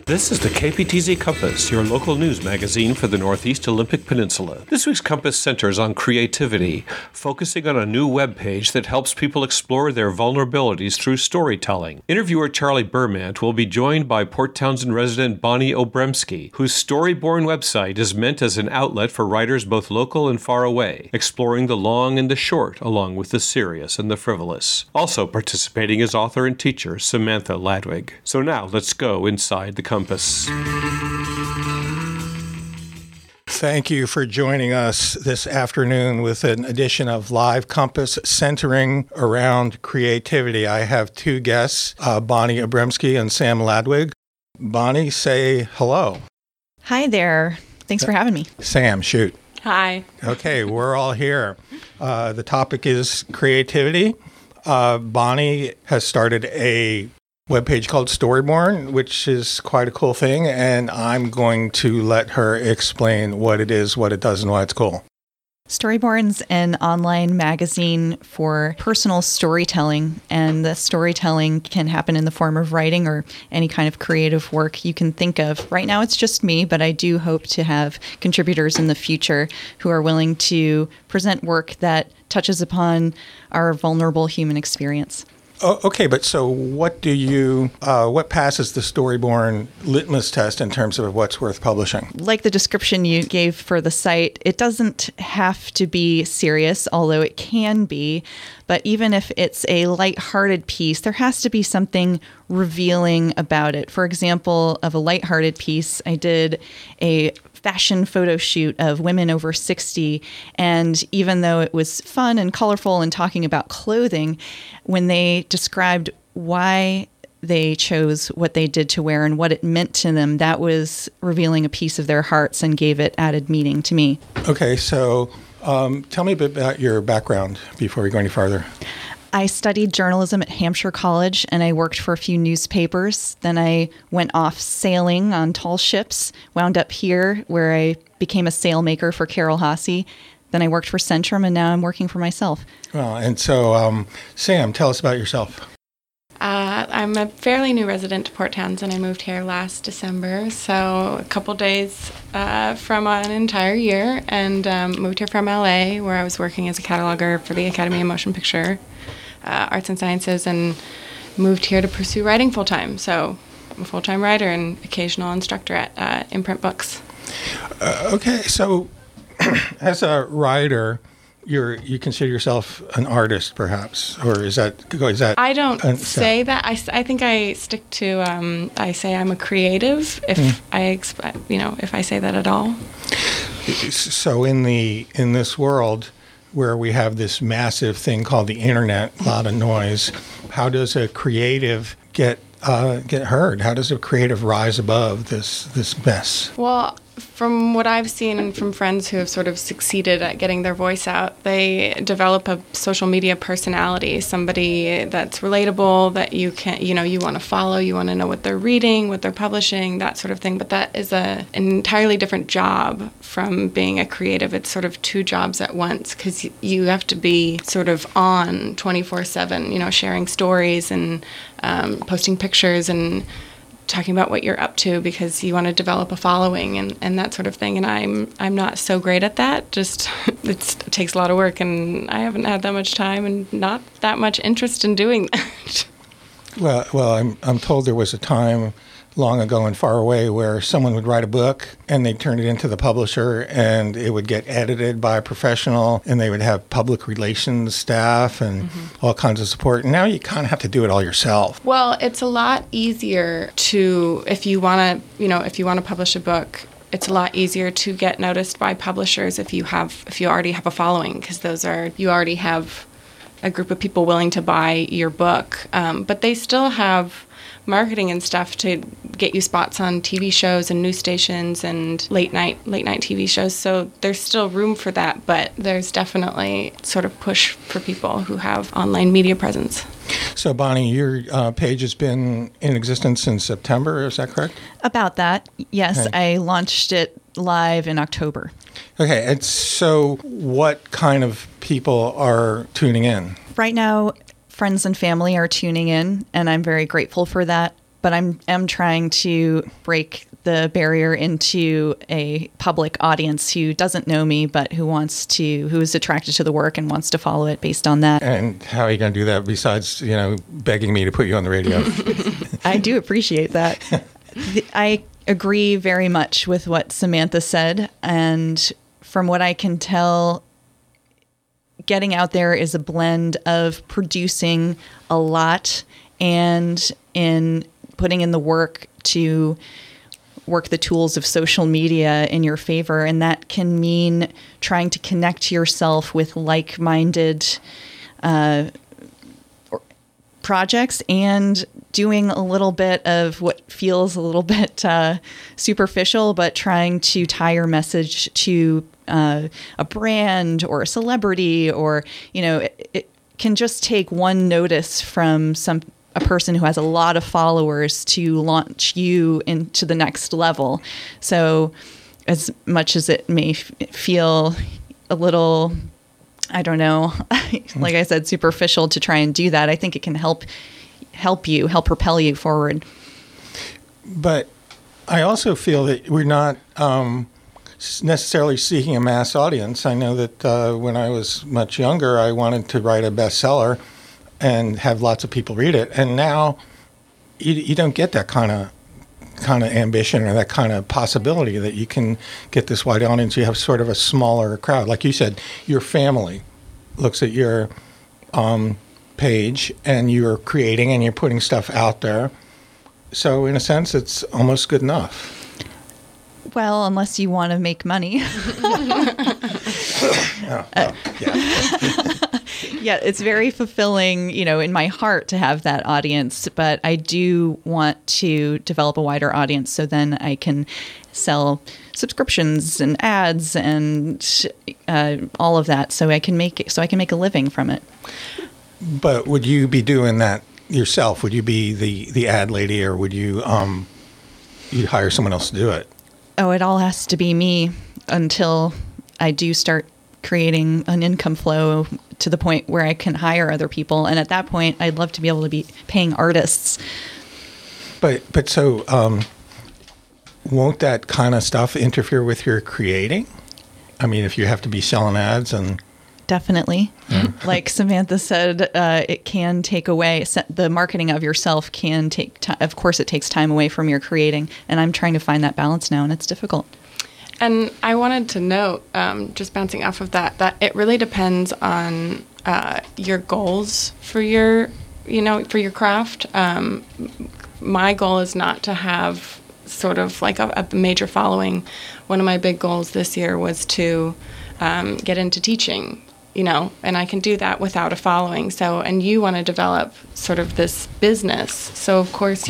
This is the KPTZ Compass, your local news magazine for the Northeast Olympic Peninsula. This week's Compass centers on creativity, focusing on a new webpage that helps people explore their vulnerabilities through storytelling. Interviewer Charlie Bermant will be joined by Port Townsend resident Bonnie Obremski, whose Storyborn website is meant as an outlet for writers both local and far away, exploring the long and the short, along with the serious and the frivolous. Also participating is author and teacher Samantha Ladwig. So now let's go inside the Compass. Thank you for joining us this afternoon with an edition of Live Compass centering around creativity. I have two guests, Bonnie Obremski and Sam Ladwig. Bonnie, say hello. Hi there. Thanks for having me. Sam, shoot. Hi. Okay, we're all here. The topic is creativity. Bonnie has started a webpage called Storyborn, which is quite a cool thing, and I'm going to let her explain what it is, what it does, and why it's cool. Storyborn's an online magazine for personal storytelling, and the storytelling can happen in the form of writing or any kind of creative work you can think of. Right now it's just me, but I do hope to have contributors in the future who are willing to present work that touches upon our vulnerable human experience. Oh, okay, but so what passes the Storyborn litmus test in terms of what's worth publishing? Like the description you gave for the site, it doesn't have to be serious, although it can be. But even if it's a lighthearted piece, there has to be something revealing about it. For example, of a lighthearted piece, I did a fashion photo shoot of women over 60. And even though it was fun and colorful and talking about clothing, when they described why they chose what they did to wear and what it meant to them, that was revealing a piece of their hearts and gave it added meaning to me. Okay, so tell me a bit about your background before we go any farther. I studied journalism at Hampshire College, and I worked for a few newspapers. Then I went off sailing on tall ships, wound up here where I became a sailmaker for Carol Haase. Then I worked for Centrum, and now I'm working for myself. Well, and so, Sam, tell us about yourself. I'm a fairly new resident to Port Townsend. I moved here last December, so a couple days from an entire year, and moved here from LA, where I was working as a cataloger for the Academy of Motion Picture Arts and Sciences, and moved here to pursue writing full-time. So I'm a full-time writer and occasional instructor at Imprint Books. Okay, so as a writer, you consider yourself an artist, perhaps, or is that? I don't say that. I think I stick to. I say I'm a creative. If if I say that at all. So in this world where we have this massive thing called the internet, a lot of noise, how does a creative get heard? How does a creative rise above this mess? Well, from what I've seen and from friends who have sort of succeeded at getting their voice out, they develop a social media personality, somebody that's relatable, that you want to follow, you want to know what they're reading, what they're publishing, that sort of thing. But that is an entirely different job from being a creative. It's sort of two jobs at once, because you have to be sort of on 24/7, sharing stories and posting pictures and talking about what you're up to, because you want to develop a following and that sort of thing. And I'm not so great at that. Just it takes a lot of work, and I haven't had that much time and not that much interest in doing that. Well, I'm told there was a time long ago and far away where someone would write a book and they'd turn it into the publisher, and it would get edited by a professional, and they would have public relations staff and all kinds of support. And now you kind of have to do it all yourself. Well, it's a lot easier to, if you want to publish a book, it's a lot easier to get noticed by publishers if you already have a following, because you already have a group of people willing to buy your book. But they still have marketing and stuff to get you spots on TV shows and news stations and late night TV shows. So there's still room for that, but there's definitely sort of push for people who have online media presence. So Bonnie, your page has been in existence since September, is that correct? About that, yes. Okay. I launched it live in October. Okay, and so what kind of people are tuning in? Right now, friends and family are tuning in, and I'm very grateful for that. but I'm trying to break the barrier into a public audience who doesn't know me, but who is attracted to the work and wants to follow it based on that. And how are you going to do that besides, begging me to put you on the radio? I do appreciate that. I agree very much with what Samantha said. And from what I can tell, getting out there is a blend of producing a lot and in putting in the work to work the tools of social media in your favor. And that can mean trying to connect yourself with like-minded projects and doing a little bit of what feels a little bit superficial, but trying to tie your message to a brand or a celebrity, or, it can just take one notice from a person who has a lot of followers to launch you into the next level. So as much as it may feel a little, I don't know, like I said, superficial to try and do that, I think it can help propel you forward. But I also feel that we're not necessarily seeking a mass audience. I know that when I was much younger, I wanted to write a bestseller and have lots of people read it. And now you don't get that kind of ambition or that kind of possibility that you can get this wide audience. You have sort of a smaller crowd. Like you said, your family looks at your page and you're creating and you're putting stuff out there. So in a sense, it's almost good enough. Well, unless you want to make money. Yeah, it's very fulfilling, in my heart to have that audience, but I do want to develop a wider audience so then I can sell subscriptions and ads and all of that so I can make a living from it. But would you be doing that yourself? Would you be the ad lady, or would you you'd hire someone else to do it? Oh, it all has to be me until I do start creating an income flow to the point where I can hire other people. And at that point, I'd love to be able to be paying artists. But so won't that kind of stuff interfere with your creating? I mean, if you have to be selling ads and... Definitely. Like Samantha said, it can take away, the marketing of yourself can take time. Of course, it takes time away from your creating. And I'm trying to find that balance now, and it's difficult. And I wanted to note, just bouncing off of that it really depends on your goals for your craft. My goal is not to have sort of like a major following. One of my big goals this year was to get into teaching, and I can do that without a following. So, and you want to develop sort of this business. So, of course,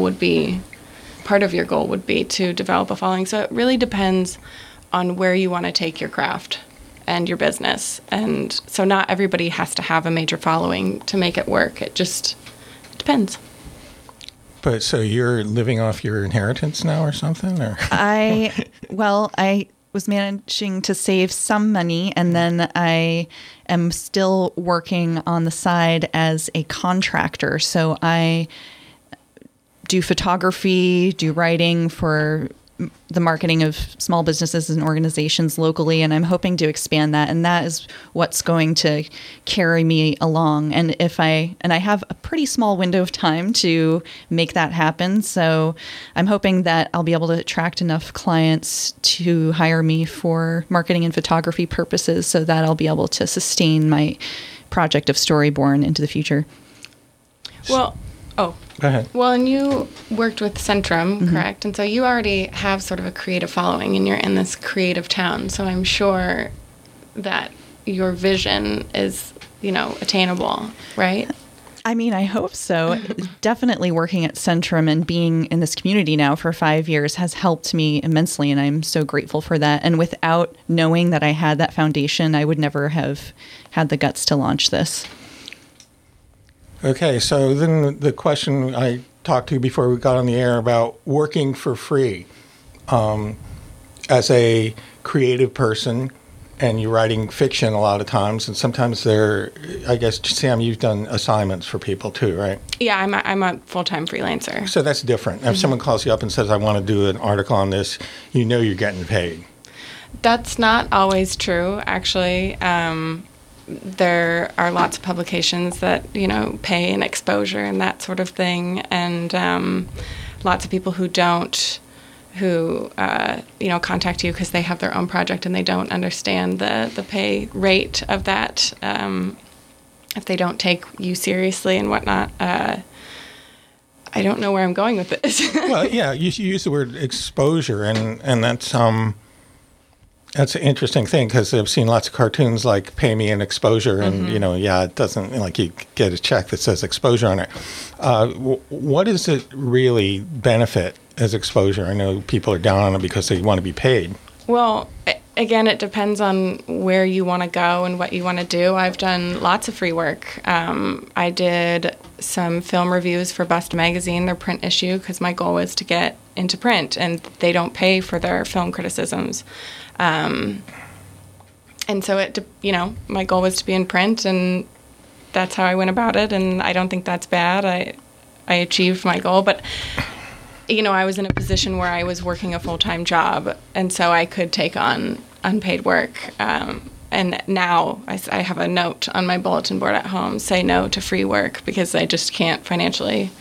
part of your goal would be to develop a following. So it really depends on where you want to take your craft and your business. And so not everybody has to have a major following to make it work. It just depends. But so you're living off your inheritance now or something? Or? I was managing to save some money, and then I am still working on the side as a contractor. So I do photography, do writing for the marketing of small businesses and organizations locally, and I'm hoping to expand that, and that is what's going to carry me along. And I have a pretty small window of time to make that happen, so I'm hoping that I'll be able to attract enough clients to hire me for marketing and photography purposes so that I'll be able to sustain my project of Storyborn into the future. Well, go ahead. Well, and you worked with Centrum, correct? And so you already have sort of a creative following, and you're in this creative town. So I'm sure that your vision is, attainable, right? I mean, I hope so. Definitely working at Centrum and being in this community now for 5 years has helped me immensely, and I'm so grateful for that. And without knowing that I had that foundation, I would never have had the guts to launch this. Okay, so then the question I talked to you before we got on the air about working for free as a creative person and you're writing fiction a lot of times, and sometimes I guess, Sam, you've done assignments for people too, right? Yeah, I'm a full-time freelancer. So that's different. If someone calls you up and says, I want to do an article on this, you know you're getting paid. That's not always true, actually. There are lots of publications that, pay an exposure and that sort of thing, and lots of people who don't, contact you because they have their own project and they don't understand the pay rate of that, if they don't take you seriously and whatnot. I don't know where I'm going with this. Well, yeah, you use the word exposure, and that's an interesting thing, because I've seen lots of cartoons like "Pay me an exposure," and it doesn't, like, you get a check that says exposure on it. What does it really benefit as exposure? I know people are down on it because they want to be paid. Well, again, it depends on where you want to go and what you want to do. I've done lots of free work. I did some film reviews for Bust Magazine, their print issue, because my goal was to get into print, and they don't pay for their film criticisms. And so my goal was to be in print, and that's how I went about it. And I don't think that's bad. I achieved my goal, but I was in a position where I was working a full-time job, and so I could take on unpaid work. And now I have a note on my bulletin board at home: say no to free work, because I just can't financially,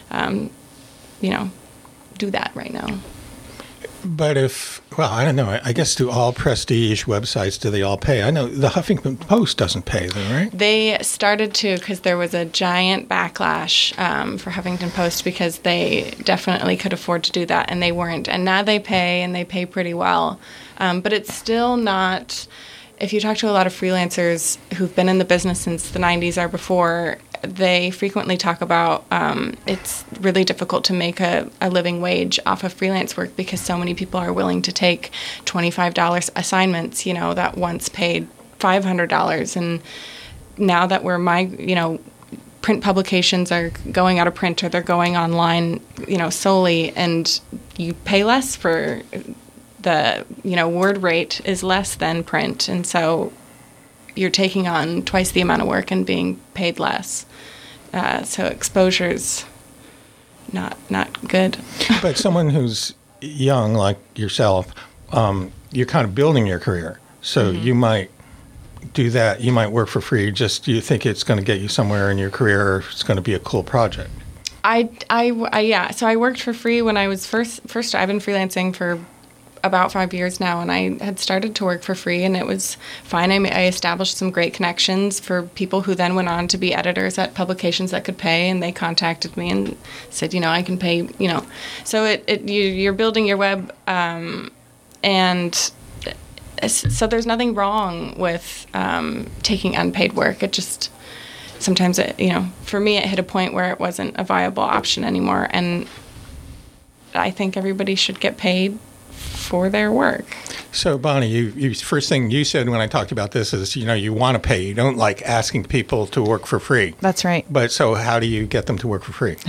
do that right now. But I don't know, I guess, do all prestige websites, do they all pay? I know the Huffington Post doesn't pay, though, right? They started to, because there was a giant backlash for Huffington Post, because they definitely could afford to do that, and they weren't. And now they pay, and they pay pretty well. But it's still not, if you talk to a lot of freelancers who've been in the business since the 90s or before, they frequently talk about it's really difficult to make a living wage off of freelance work, because so many people are willing to take $25 assignments, that once paid $500. And now that print publications are going out of print, or they're going online, solely, and you pay less for the, word rate is less than print. And so you're taking on twice the amount of work and being paid less. So exposure's not good. But someone who's young, like yourself, you're kind of building your career. So you might do that. You might work for free. Just, you think it's going to get you somewhere in your career, or it's going to be a cool project. Yeah. So I worked for free when I was first. I've been freelancing for about 5 years now, and I had started to work for free, and it was fine. I established some great connections for people who then went on to be editors at publications that could pay, and they contacted me and said, I can pay, So you're building your web, and so there's nothing wrong with taking unpaid work. It just, sometimes, for me, it hit a point where it wasn't a viable option anymore, and I think everybody should get paid for their work. So, Bonnie, you first thing you said when I talked about this is, you want to pay. You don't like asking people to work for free. That's right. But so how do you get them to work for free?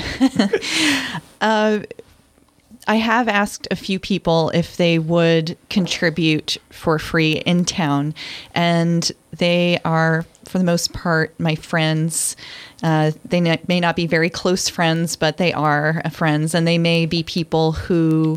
I have asked a few people if they would contribute for free in town, and they are, for the most part, my friends. They may not be very close friends, but they are friends, and they may be people who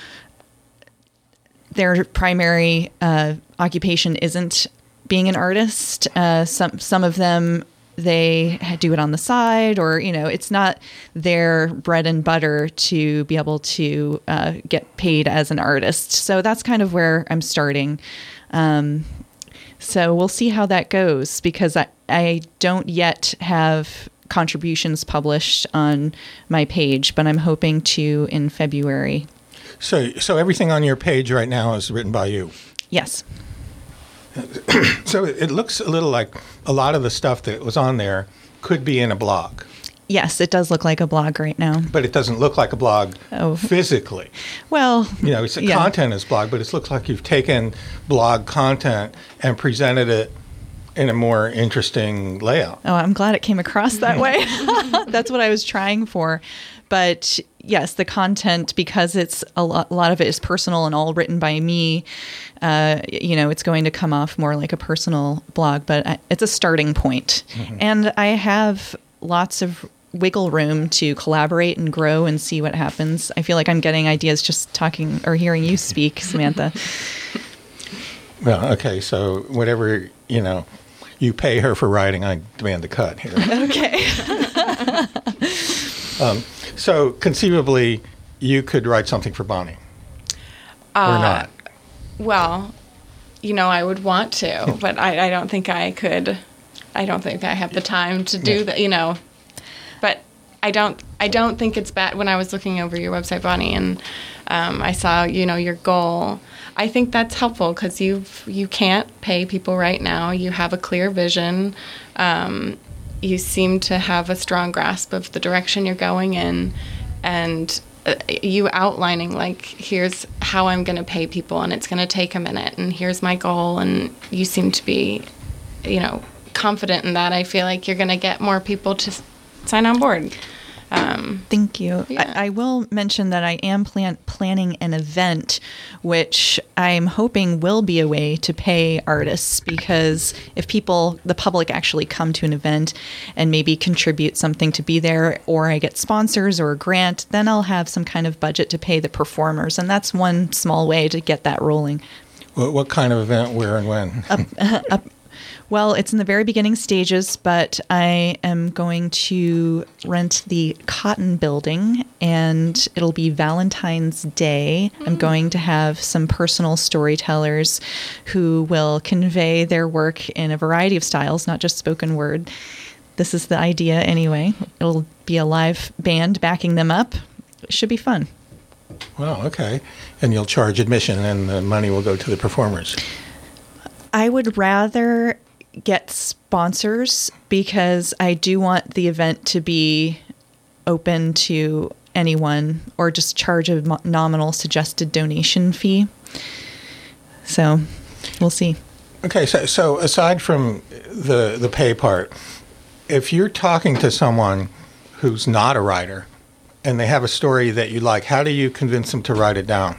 their primary occupation isn't being an artist. Some of them, they do it on the side, or, it's not their bread and butter to be able to get paid as an artist. So that's kind of where I'm starting. So we'll see how that goes, because I don't yet have contributions published on my page, but I'm hoping to in February. So everything on your page right now is written by you? Yes. So it looks a little like a lot of the stuff that was on there could be in a blog. Yes, it does look like a blog right now. But it doesn't look like a blog physically. Well, it's a content is blog, but it looks like you've taken blog content and presented it in a more interesting layout. Oh, I'm glad it came across that way. That's what I was trying for. But yes, the content, because it's a lot of it is personal and all written by me, it's going to come off more like a personal blog, but it's a starting point. Mm-hmm. And I have lots of wiggle room to collaborate and grow and see what happens. I feel like I'm getting ideas just talking or hearing you speak, Samantha. Well, okay, so whatever, you pay her for writing, I demand a cut here. Okay. So conceivably, you could write something for Bonnie, or not? Well, I would want to, but I don't think I could. I don't think I have the time to do that, But I don't think it's bad. When I was looking over your website, Bonnie, and I saw, your goal, I think that's helpful because you can't pay people right now. You have a clear vision. You seem to have a strong grasp of the direction you're going in, and you outlining, like, here's how I'm going to pay people, and it's going to take a minute, and here's my goal, and you seem to be, confident in that. I feel like you're going to get more people to sign on board. Thank you. Yeah. I will mention that I am planning an event, which I'm hoping will be a way to pay artists, because if the public actually come to an event and maybe contribute something to be there, or I get sponsors or a grant, then I'll have some kind of budget to pay the performers. And that's one small way to get that rolling. What kind of event, where, and when? Well, it's in the very beginning stages, but I am going to rent the Cotton Building, and it'll be Valentine's Day. I'm going to have some personal storytellers who will convey their work in a variety of styles, not just spoken word. This is the idea anyway. It'll be a live band backing them up. It should be fun. Wow, okay. And you'll charge admission, and the money will go to the performers. I would rather get sponsors, because I do want the event to be open to anyone, or just charge a nominal suggested donation fee. So we'll see. Okay, so aside from the pay part, if you're talking to someone who's not a writer and they have a story that you like, how do you convince them to write it down?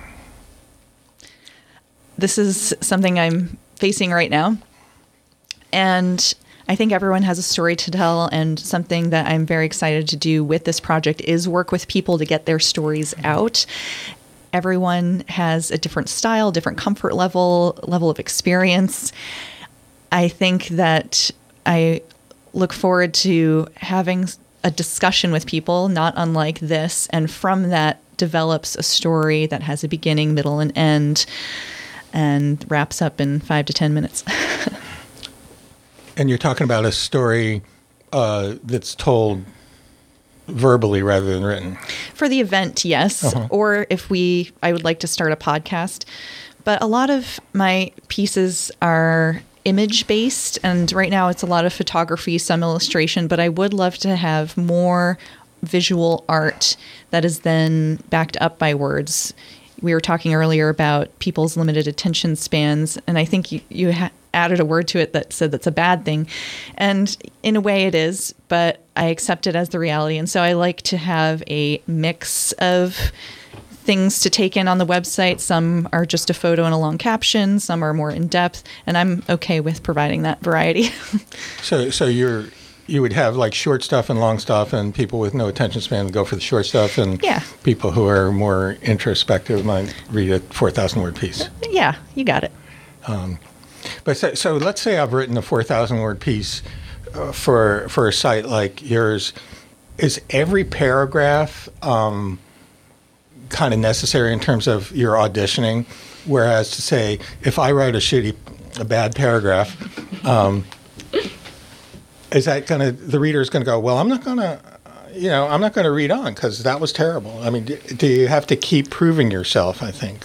This is something I'm facing right now. And I think everyone has a story to tell, and something that I'm very excited to do with this project is work with people to get their stories out. Everyone has a different style, different comfort level of experience. I think that I look forward to having a discussion with people, not unlike this, and from that develops a story that has a beginning, middle, and end, and wraps up in 5 to 10 minutes. And you're talking about a story that's told verbally rather than written. For the event, yes. Uh-huh. Or I would like to start a podcast. But a lot of my pieces are image-based, and right now it's a lot of photography, some illustration, but I would love to have more visual art that is then backed up by words. We were talking earlier about people's limited attention spans, and I think you added a word to it that said that's a bad thing. And in a way it is, but I accept it as the reality. And so I like to have a mix of things to take in on the website. Some are just a photo and a long caption. Some are more in depth. And I'm okay with providing that variety. So you would have like short stuff and long stuff, and people with no attention span would go for the short stuff, and people who are more introspective might read a 4,000 word piece. Yeah, you got it. But so let's say I've written a 4,000 word piece for a site like yours. Is every paragraph kind of necessary in terms of your auditioning? Whereas to say, if I write a bad paragraph, is that the reader's going to go, well, I'm not going to read on because that was terrible. I mean, do you have to keep proving yourself, I think?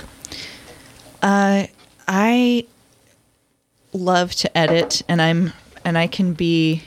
I love to edit, and I can be,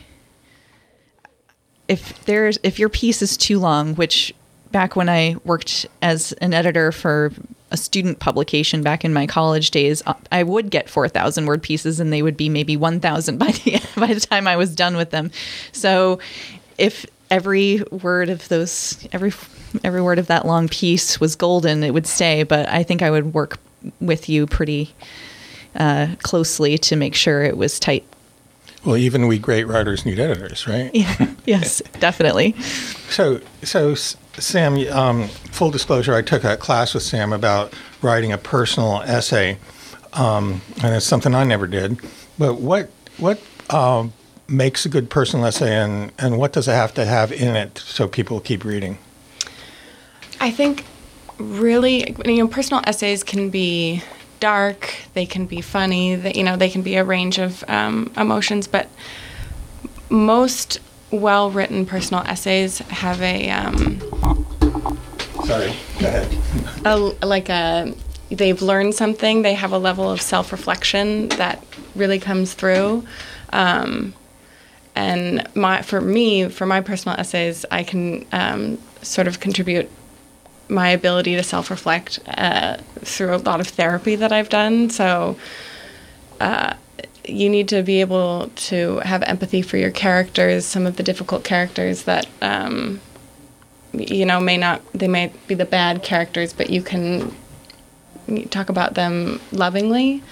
if your piece is too long, which back when I worked as an editor for a student publication back in my college days, I would get 4,000 word pieces, and they would be maybe 1,000 by the time I was done with them. So if every word of those, every every word of that long piece was golden, it would stay. But I think I would work with you pretty closely to make sure it was tight. Well, even we great writers need editors, right? Yeah. Yes, definitely. So Sam, full disclosure, I took a class with Sam about writing a personal essay, and it's something I never did. But what makes a good personal essay, and what does it have to have in it so people keep reading? I think really, personal essays can be dark, they can be funny, they can be a range of emotions, but most well-written personal essays have Sorry, go ahead. They've learned something, they have a level of self-reflection that really comes through. And for my personal essays, I can sort of contribute my ability to self-reflect through a lot of therapy that I've done. So you need to be able to have empathy for your characters, some of the difficult characters that, they may be the bad characters, but you can talk about them lovingly.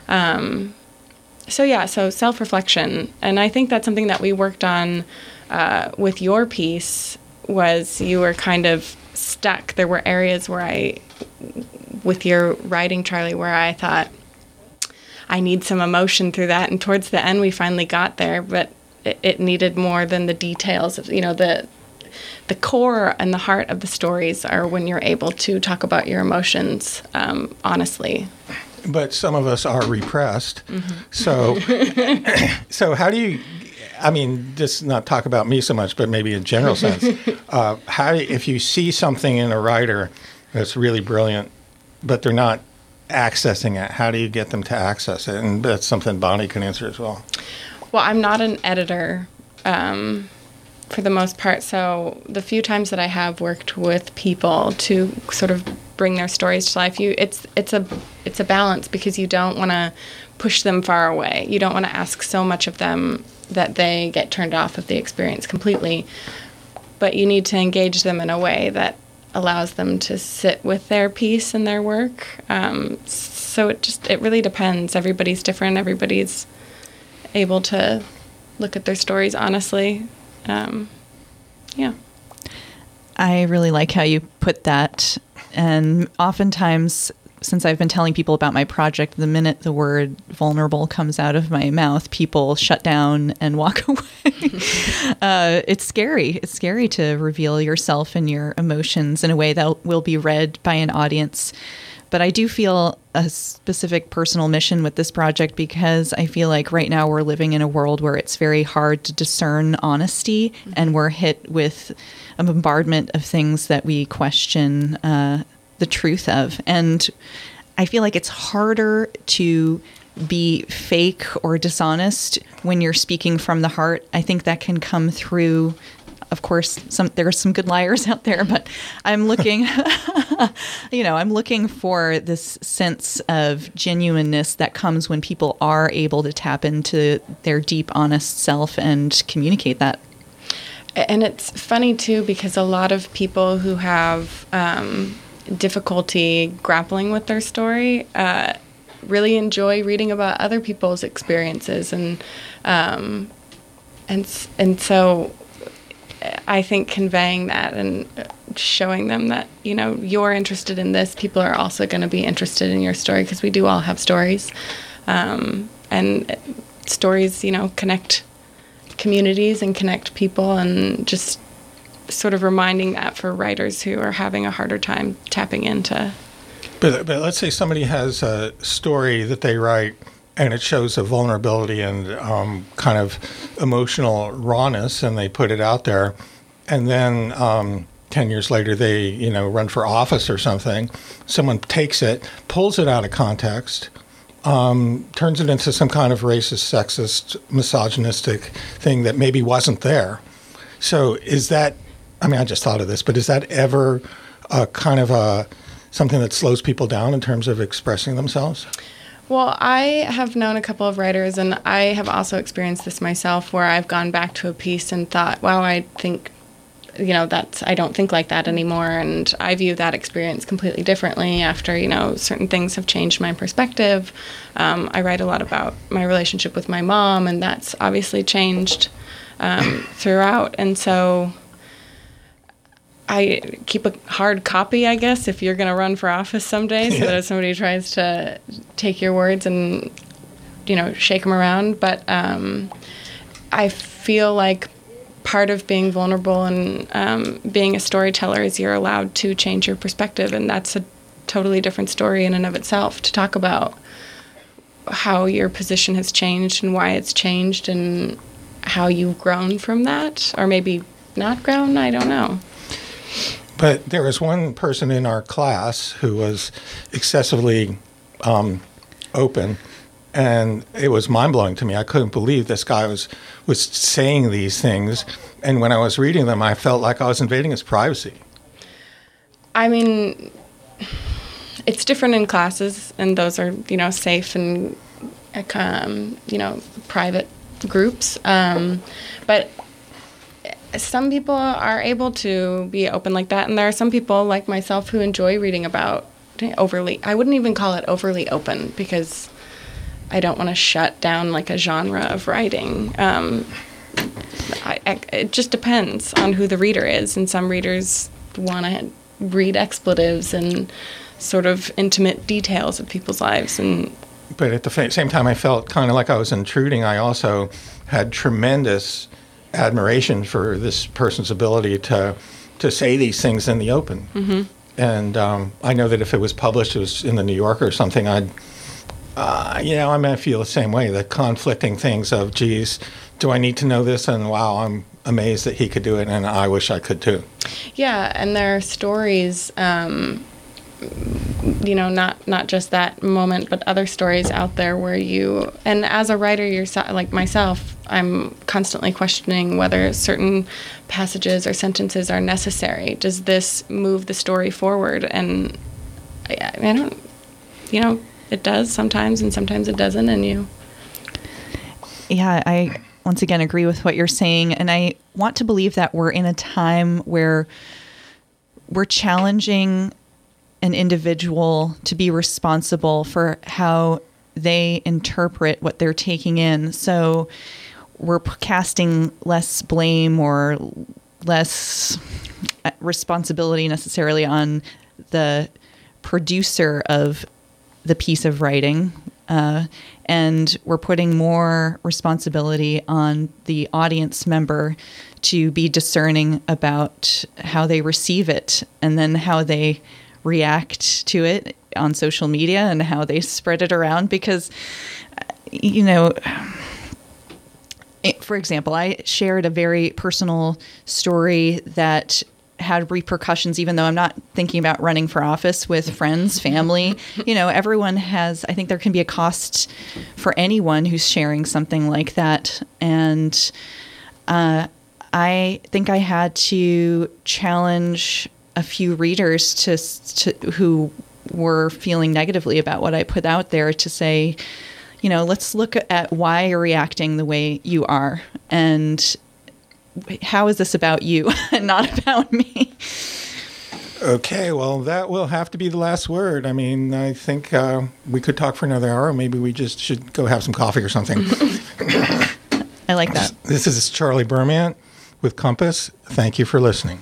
So self-reflection. And I think that's something that we worked on with your piece, was you were kind of stuck. There were areas where with your writing, Charlie, where I thought, I need some emotion through that. And towards the end, we finally got there, but it needed more than the details of, the core and the heart of the stories are when you're able to talk about your emotions honestly. But some of us are repressed. Mm-hmm. So how do you, just not talk about me so much, but maybe in general sense, if you see something in a writer that's really brilliant, but they're not accessing it, how do you get them to access it? And that's something Bonnie can answer as well. Well, I'm not an editor for the most part, so the few times that I have worked with people to sort of bring their stories to life, it's a balance, because you don't want to push them far away. You don't want to ask so much of them that they get turned off of the experience completely, but you need to engage them in a way that allows them to sit with their piece and their work. So it really depends. Everybody's different. Everybody's able to look at their stories honestly. Yeah. I really like how you put that. And oftentimes, since I've been telling people about my project, the minute the word vulnerable comes out of my mouth, people shut down and walk away. It's scary. It's scary to reveal yourself and your emotions in a way that will be read by an audience. But I do feel a specific personal mission with this project, because I feel like right now we're living in a world where it's very hard to discern honesty, and we're hit with a bombardment of things that we question the truth of. And I feel like it's harder to be fake or dishonest when you're speaking from the heart. I think that can come through. Of course, there are some good liars out there, but I'm looking, I'm looking for this sense of genuineness that comes when people are able to tap into their deep, honest self and communicate that. And it's funny, too, because a lot of people who have difficulty grappling with their story really enjoy reading about other people's experiences. And so I think conveying that and showing them that, you're interested in this, people are also going to be interested in your story, because we do all have stories. And stories, connect communities and connect people, and just sort of reminding that for writers who are having a harder time tapping into. But let's say somebody has a story that they write, and it shows a vulnerability and kind of emotional rawness, and they put it out there. And then 10 years later, they run for office or something. Someone takes it, pulls it out of context, turns it into some kind of racist, sexist, misogynistic thing that maybe wasn't there. So is that, I just thought of this, but is that ever a kind of something that slows people down in terms of expressing themselves? Well, I have known a couple of writers, and I have also experienced this myself, where I've gone back to a piece and thought, wow, I think I don't think like that anymore. And I view that experience completely differently after, certain things have changed my perspective. I write a lot about my relationship with my mom, and that's obviously changed throughout. And so I keep a hard copy, I guess, if you're going to run for office someday, so that if somebody tries to take your words and, shake them around. But I feel like part of being vulnerable and being a storyteller is you're allowed to change your perspective, and that's a totally different story in and of itself, to talk about how your position has changed and why it's changed and how you've grown from that, or maybe not grown, I don't know. But there was one person in our class who was excessively open, and it was mind-blowing to me. I couldn't believe this guy was saying these things, and when I was reading them, I felt like I was invading his privacy. I mean, it's different in classes, and those are, safe and, private groups. But some people are able to be open like that, and there are some people like myself who enjoy reading about I wouldn't even call it overly open, because I don't want to shut down like a genre of writing. It just depends on who the reader is, and some readers want to read expletives and sort of intimate details of people's lives. But at the same time, I felt kind of like I was intruding. I also had tremendous admiration for this person's ability to say these things in the open. Mm-hmm. And I know that if it was published, it was in the New Yorker or something, I might feel the same way, the conflicting things of, geez, do I need to know this? And wow, I'm amazed that he could do it, and I wish I could too. Yeah, and there are stories, not just that moment, but other stories out there where and as a writer yourself, like myself, I'm constantly questioning whether certain passages or sentences are necessary. Does this move the story forward? And I don't, it does sometimes, and sometimes it doesn't, and Yeah, I once again agree with what you're saying, and I want to believe that we're in a time where we're challenging an individual to be responsible for how they interpret what they're taking in. So we're casting less blame or less responsibility necessarily on the producer of the piece of writing, and we're putting more responsibility on the audience member to be discerning about how they receive it, and then how they react to it on social media and how they spread it around. Because, for example, I shared a very personal story that had repercussions, even though I'm not thinking about running for office, with friends, family. Everyone has, I think there can be a cost for anyone who's sharing something like that. And I think I had to challenge a few readers to who were feeling negatively about what I put out there, to say, let's look at why you're reacting the way you are, and how is this about you and not about me? Okay, well, that will have to be the last word. I mean, I think we could talk for another hour. Maybe we just should go have some coffee or something. I like that. This is Charlie Bermant with Compass. Thank you for listening.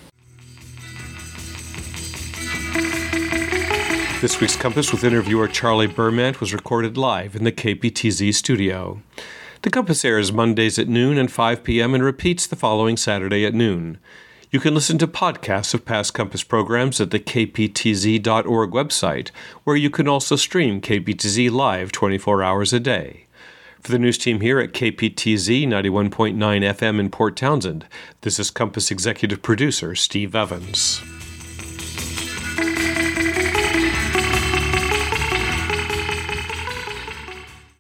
This week's Compass with interviewer Charlie Bermant was recorded live in the KPTZ studio. The Compass airs Mondays at noon and 5 p.m. and repeats the following Saturday at noon. You can listen to podcasts of past Compass programs at the kptz.org website, where you can also stream KPTZ live 24 hours a day. For the news team here at KPTZ 91.9 FM in Port Townsend, this is Compass executive producer Steve Evans.